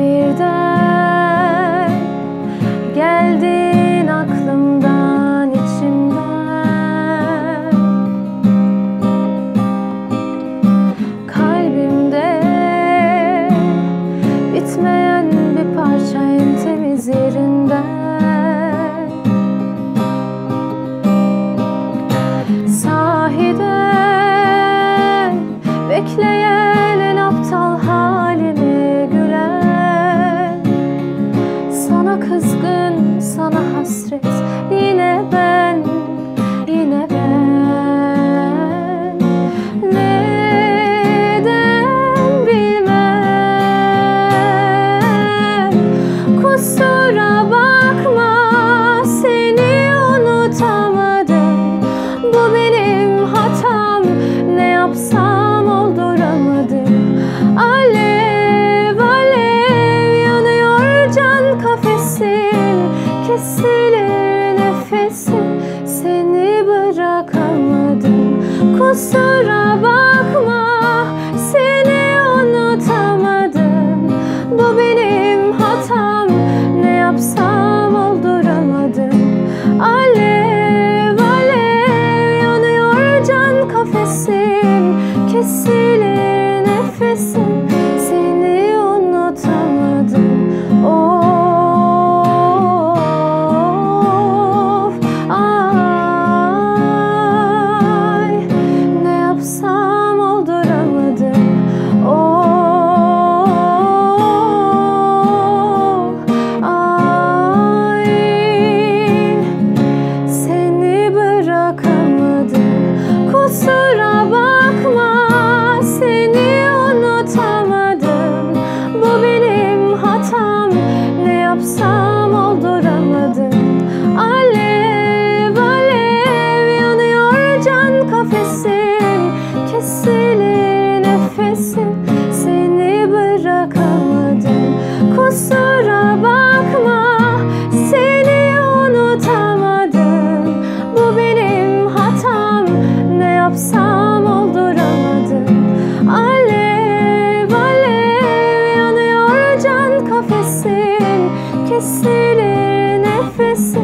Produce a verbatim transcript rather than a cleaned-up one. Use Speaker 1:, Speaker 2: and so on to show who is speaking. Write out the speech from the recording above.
Speaker 1: birden geldin aklımdan, içimden. Kalbimde bitmeyen bir parça en temiz yerinden. Sahiden bekleyen en aptal halime gülen, sana kızgın, sana hasret, yine ben, yine ben. Neden bilmem, kusura bakma, seni unutamadım. Bu benim hatam, ne yapsam olduramadım. Alev alev yanıyor can kafesim, kesilir nefesim, seni bırakamadım. Kusura bakma, seni unutamadım. Bu benim hatam, ne yapsam olduramadım. Alev alev yanıyor can kafesim, kesilir nefesim, seni unutamadım. Of, ay, ne yapsam olduramadım. Of, ay, seni bırakamadım. Kusura bakma, seni unutamadım. Bu benim hatam, ne yapsam olduramadım. Alev alev yanıyor can kafesim, kesilir nefesim, seni bırakamadım. Kusura bakma, seni unutamadım. Bu benim hatam, ne yapsam olduramadım. Alev alev yanıyor can kafesim, kesilir nefesim.